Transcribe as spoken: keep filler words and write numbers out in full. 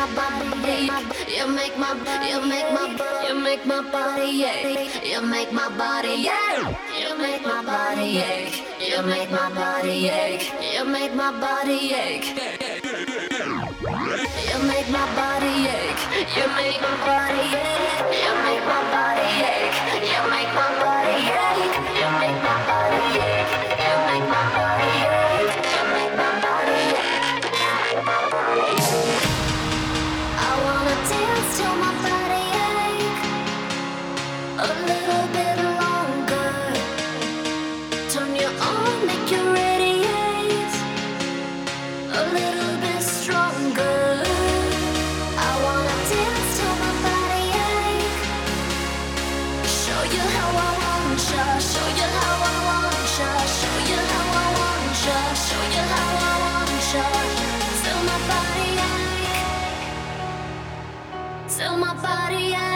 my body ache. You make my, you make my, you make my body ache. You make my body ache. You make my body ache. You make my body ache. You make my body ache. You make my body ache. You make my body ache. You make my body ache. You make my body ache. You make my body ache. You make my body ache. You make my body ache. I wanna dance till my body ache a little bit longer. Turn you on, make you radiate a little bit stronger. I wanna dance till my body ache. Show you how I want ya. Show you how I want ya. Show you how I want ya. Show you how I want ya. Till my body ache. Till my body ache.